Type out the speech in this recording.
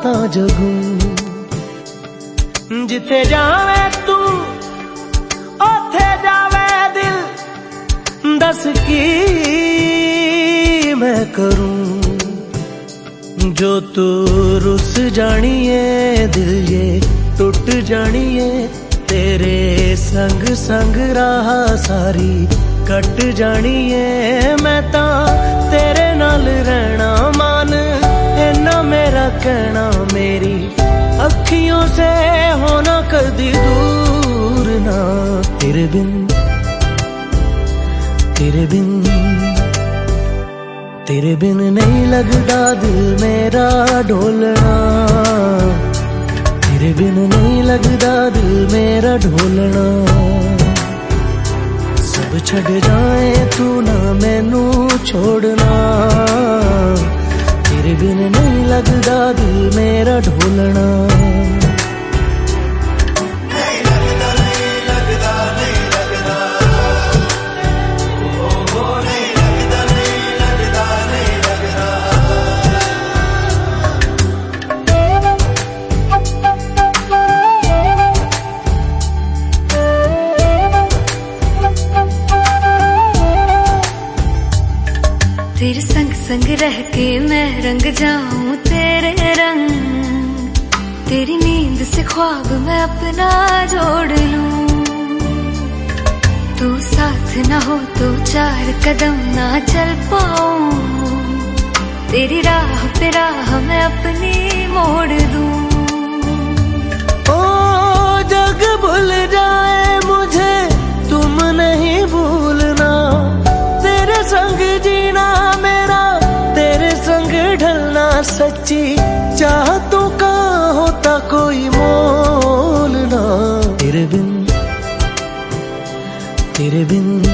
तां जगूं। जिथे जावे तू ओथे जावे दिल, दस की मैं करूं। जो तू रुस जानिए दिल ये टुट जानिए, तेरे संग संग राह सारी कट जानिए। मैं तां तेरे नाल रहना मान, इन्ना मेरा कहना, मेरी अखियों से होना कदी दूर ना। तेरे बिन तेरे बिन तेरे बिन नहीं लगदा दिल मेरा ढोलना। तेरे बिन नहीं लगदा दिल मेरा ढोलना। सब छड़ जाए तू ना मैनू छोड़ना। तेरे बिन नहीं लगदा दिल मेरा ढोलना। तेरे संग संग रह के मैं रंग जाऊं तेरे रंग। तेरी नींद से ख्वाब मैं अपना जोड़ लूं। तू साथ ना हो तो चार कदम ना चल पाऊं। तेरी राह पे राह मैं अपनी मोड़ दूं। ओ जग भूल जाए मुझे तुम नहीं भूलना। तेरे संग जीना मेरा, तेरे संग ढलना सच्ची चाहतों का होता कोई मोल ना। तेरे बिन